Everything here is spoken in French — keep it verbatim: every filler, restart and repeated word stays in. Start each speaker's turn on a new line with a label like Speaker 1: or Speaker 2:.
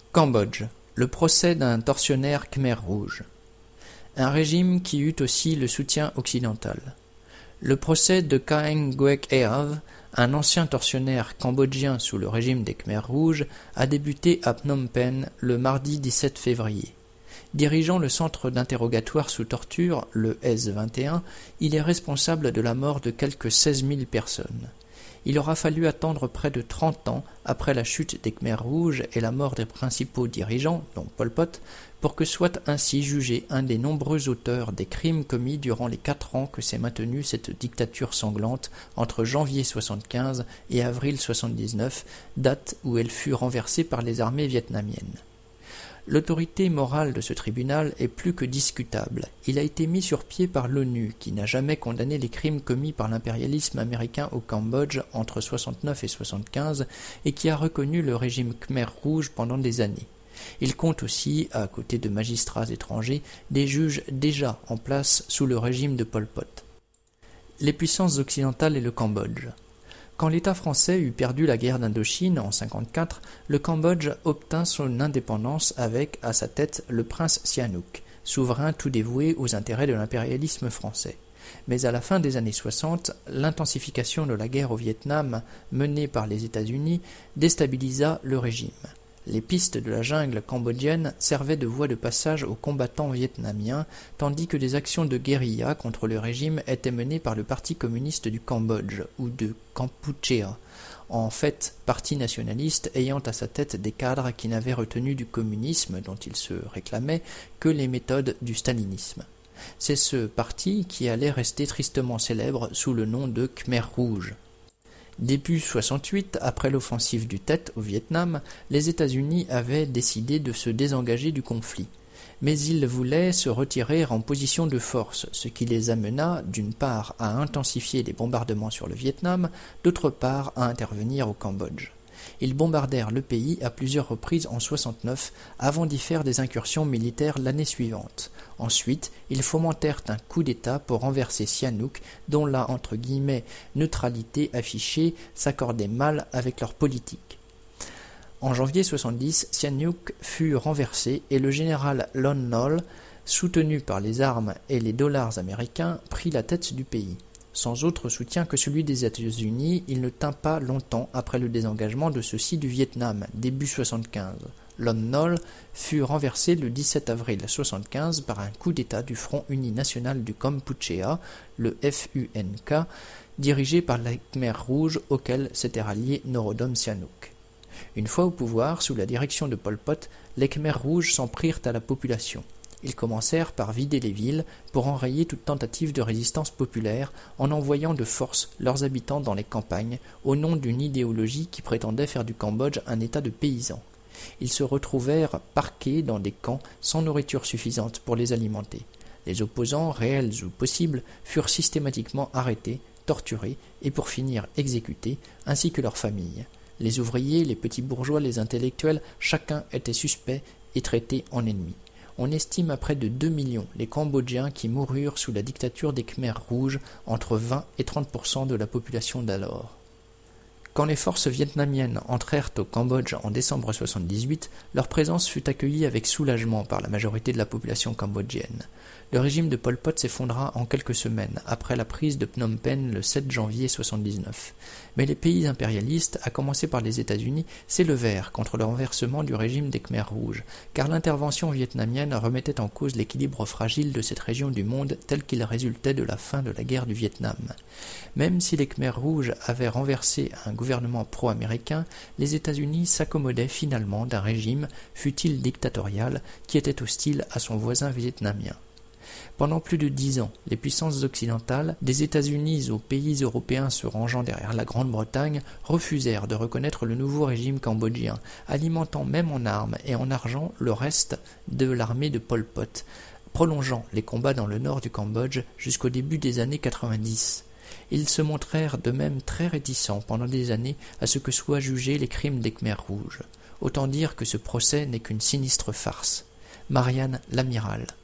Speaker 1: Cambodge, le procès d'un tortionnaire Khmer rouge. Un régime qui eut aussi le soutien occidental. Le procès de Khaeng Guek Eav, un ancien tortionnaire cambodgien sous le régime des Khmers rouges, a débuté à Phnom Penh le mardi dix-sept février. Dirigeant le centre d'interrogatoire sous torture, le S vingt et un, il est responsable de la mort de quelques seize mille personnes. Il aura fallu attendre près de trente ans après la chute des Khmers rouges et la mort des principaux dirigeants, dont Pol Pot, pour que soit ainsi jugé un des nombreux auteurs des crimes commis durant les quatre ans que s'est maintenue cette dictature sanglante entre janvier soixante-quinze et avril soixante-dix-neuf, date où elle fut renversée par les armées vietnamiennes. L'autorité morale de ce tribunal est plus que discutable. Il a été mis sur pied par l'ONU, qui n'a jamais condamné les crimes commis par l'impérialisme américain au Cambodge entre soixante-neuf et soixante-quinze et qui a reconnu le régime Khmer rouge pendant des années. Il compte aussi, à côté de magistrats étrangers, des juges déjà en place sous le régime de Pol Pot. Les puissances occidentales et le Cambodge. Quand l'État français eut perdu la guerre d'Indochine en cinquante-quatre, le Cambodge obtint son indépendance avec, à sa tête, le prince Sihanouk, souverain tout dévoué aux intérêts de l'impérialisme français. Mais à la fin des années soixante, l'intensification de la guerre au Vietnam, menée par les États-Unis, déstabilisa le régime. Les pistes de la jungle cambodgienne servaient de voie de passage aux combattants vietnamiens, tandis que des actions de guérilla contre le régime étaient menées par le Parti communiste du Cambodge, ou de Kampuchea, en fait parti nationaliste ayant à sa tête des cadres qui n'avaient retenu du communisme, dont ils se réclamaient, que les méthodes du stalinisme. C'est ce parti qui allait rester tristement célèbre sous le nom de Khmer rouge. Début soixante-huit, après l'offensive du Tet au Vietnam, les États-Unis avaient décidé de se désengager du conflit. Mais ils voulaient se retirer en position de force, ce qui les amena, d'une part, à intensifier les bombardements sur le Vietnam, d'autre part, à intervenir au Cambodge. Ils bombardèrent le pays à plusieurs reprises en soixante-neuf, avant d'y faire des incursions militaires l'année suivante. Ensuite, ils fomentèrent un coup d'État pour renverser Sihanouk, dont la entre guillemets, neutralité affichée s'accordait mal avec leur politique. En janvier soixante-dix, Sihanouk fut renversé et le général Lon Nol, soutenu par les armes et les dollars américains, prit la tête du pays. Sans autre soutien que celui des États-Unis, il ne tint pas longtemps après le désengagement de ceux-ci du Vietnam, début soixante-quinze. Lon Nol fut renversé le dix-sept avril soixante-quinze par un coup d'État du Front uni national du Kampuchea, le F U N K, dirigé par les Khmer rouges auquel s'était rallié Norodom Sihanouk. Une fois au pouvoir, sous la direction de Pol Pot, les Khmer rouges s'en prirent à la population. Ils commencèrent par vider les villes pour enrayer toute tentative de résistance populaire en envoyant de force leurs habitants dans les campagnes au nom d'une idéologie qui prétendait faire du Cambodge un état de paysans. Ils se retrouvèrent parqués dans des camps sans nourriture suffisante pour les alimenter. Les opposants, réels ou possibles, furent systématiquement arrêtés, torturés et pour finir exécutés, ainsi que leurs familles. Les ouvriers, les petits bourgeois, les intellectuels, chacun était suspect et traité en ennemi. On estime à près de deux millions les Cambodgiens qui moururent sous la dictature des Khmers rouges, entre vingt et trente pour cent de la population d'alors. Quand les forces vietnamiennes entrèrent au Cambodge en décembre soixante-dix-huit, leur présence fut accueillie avec soulagement par la majorité de la population cambodgienne. Le régime de Pol Pot s'effondra en quelques semaines, après la prise de Phnom Penh le sept janvier soixante-dix-neuf. Mais les pays impérialistes, à commencer par les États-Unis, s'élevèrent contre le renversement du régime des Khmers rouges, car l'intervention vietnamienne remettait en cause l'équilibre fragile de cette région du monde tel qu'il résultait de la fin de la guerre du Vietnam. Même si les Khmers rouges avaient renversé un gouvernement pro-américain, les États-Unis s'accommodaient finalement d'un régime, fût-il dictatorial, qui était hostile à son voisin vietnamien. Pendant plus de dix ans, les puissances occidentales, des États-Unis aux pays européens se rangeant derrière la Grande-Bretagne, refusèrent de reconnaître le nouveau régime cambodgien, alimentant même en armes et en argent le reste de l'armée de Pol Pot, prolongeant les combats dans le nord du Cambodge jusqu'au début des années quatre-vingt-dix. Ils se montrèrent de même très réticents pendant des années à ce que soient jugés les crimes des Khmers rouges. Autant dire que ce procès n'est qu'une sinistre farce. Marianne Lamiral.